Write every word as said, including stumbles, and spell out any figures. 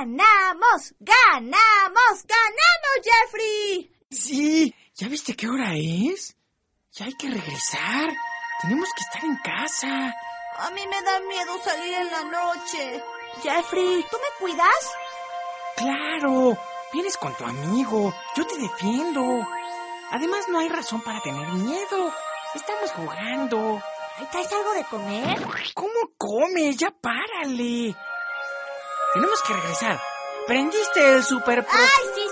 ¡Ganamos! ¡Ganamos! ¡Ganamos, Jeffrey! Sí, ¿ya viste qué hora es? Ya hay que regresar. Tenemos que estar en casa. A mí me da miedo salir en la noche. Jeffrey, ¿tú me cuidas? Claro, vienes con tu amigo. Yo te defiendo. Además, no hay razón para tener miedo. Estamos jugando. ¿Traes algo de comer? ¿Cómo comes? Ya párale. Tenemos que regresar. ¿Prendiste el super... ¡Ay, sí!